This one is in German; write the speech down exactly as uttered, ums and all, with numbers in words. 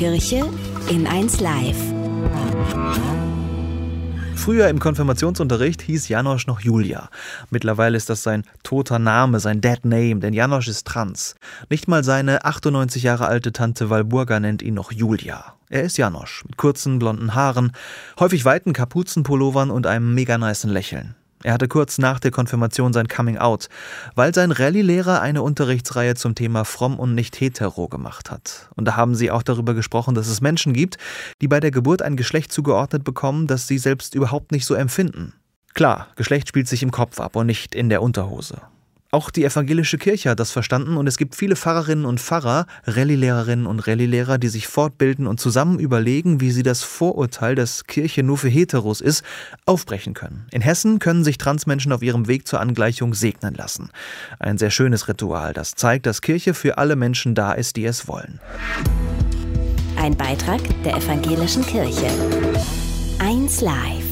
Kirche in eins Live. Früher im Konfirmationsunterricht hieß Janosch noch Julia. Mittlerweile ist das sein toter Name, sein Dead Name, denn Janosch ist trans. Nicht mal seine achtundneunzig Jahre alte Tante Walburga nennt ihn noch Julia. Er ist Janosch, mit kurzen, blonden Haaren, häufig weiten Kapuzenpullovern und einem mega nicen Lächeln. Er hatte kurz nach der Konfirmation sein Coming Out, weil sein Rallye-Lehrer eine Unterrichtsreihe zum Thema fromm und nicht hetero gemacht hat. Und da haben sie auch darüber gesprochen, dass es Menschen gibt, die bei der Geburt ein Geschlecht zugeordnet bekommen, das sie selbst überhaupt nicht so empfinden. Klar, Geschlecht spielt sich im Kopf ab und nicht in der Unterhose. Auch die evangelische Kirche hat das verstanden und es gibt viele Pfarrerinnen und Pfarrer, Rallye-Lehrerinnen und Rallye-Lehrer, die sich fortbilden und zusammen überlegen, wie sie das Vorurteil, dass Kirche nur für Heteros ist, aufbrechen können. In Hessen können sich Transmenschen auf ihrem Weg zur Angleichung segnen lassen. Ein sehr schönes Ritual, das zeigt, dass Kirche für alle Menschen da ist, die es wollen. Ein Beitrag der evangelischen Kirche. eins Live.